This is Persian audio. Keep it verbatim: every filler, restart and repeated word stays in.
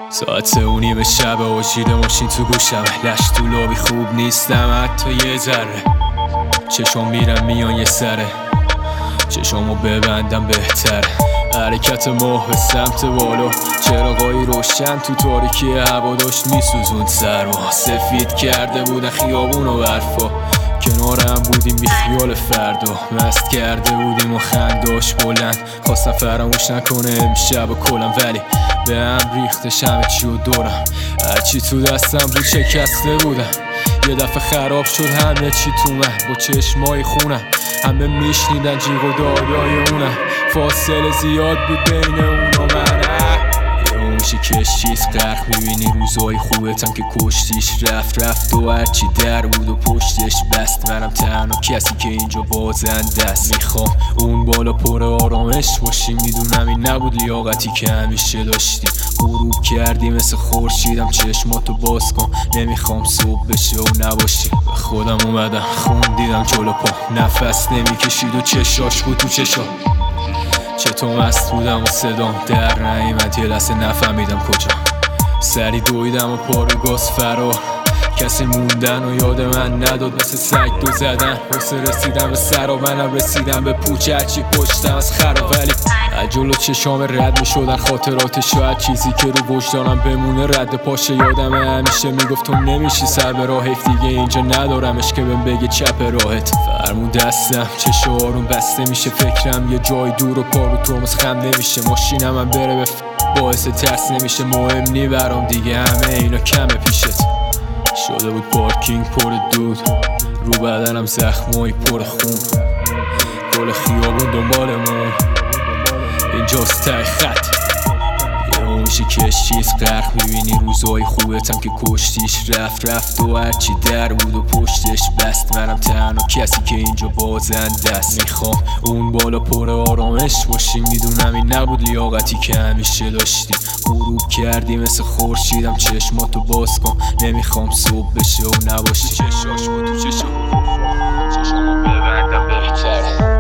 ساعت سه و نیم شب و شیر ماشین تو گوشم، لش تو لابی خوب نیستم حتی یه ذره. چشم میرم میان یه سره، چشمو ببندم بهتر. حرکت ماه به سمت بالا، چراغای روشن تو تاریکی هوا داشت میسوزوند سرما. سفید کرده بودن خیابون و برفا، کنارم بودیم بی خیال فردا. مست کرده بودیم و خنداش بلند، خواستم فراموش نکنه امشب و کلم، ولی به هم ریختش همه چی و دورم. هرچی تو دستم بود شکسته بودم، یه دفعه خراب شد همه چی تو من. با چشمای خونم همه میشنیدن جیغ و دادای اونم، فاصله زیاد بود بین اون و من. یه میشه کشیز غرق میبینی روزای خوبتم که کشتیش رفت رفت و هرچی در بود و پشتش بست. منم تنها کسی که اینجا بازنده است. میخوام اون بالا پر آرامش باشی، میدونم این نبود لیاقتی که همیشه داشتی. غروب کردی مثل خورشیدم، چشماتو باز کن نمیخوام صبح بشه و نباشی. به خودم اومدم خون دیدم جلو پا، نفس نمیکشید و چشاش بود تو چشا. چطور مست بودم و صدام در نیامد، یه لحظه نفهمیدم کجا. سری دویدم و پارو گاز فرار، کسی موندن و یاد من نداد. مثل سگ دو زدن واسه رسیدم به سر و منم رسیدم به پوچ. هرچی پشتم از خراب، ولی از جلو چشام رد میشدن خاطرات. شاید چیزی که رو وجدانم بمونه رد پاشه. یادم همیشه میگفت تو نمیشی سر به راه، حیف دیگه اینجا ندارمش که بهم بگه چپ راهت. فرمون دستم چشم آروم بسته میشه، فکرم یه جای دور و پارو ترمز خم نمیشه. ماشینم هم بره به ف... باعث ترس نمیشه. مهم نی برام دیگه همه اینا کمه پیشت. شده بود پارکینگ پر دود، رو بدنم زخمای پر خون. کل خیابون دنبالمون، اینجاست ته خط. یه میشه کشیز غرق میبینی روزای خوبتم که کشتیش رفت رفت و هرچی در بود و پشتش بست. منم تنها کسی که اینجا بازنده است. میخوام اون بالا پر آرامش باشی، میدونم این نبود لیاقتی که همیشه داشتی. غروب کردی مثل خورشیدم، چشماتو باز کن نمیخوام صبح بشه و نباشی. چشاش بود تو چشم، چشمو ببندم بهتره.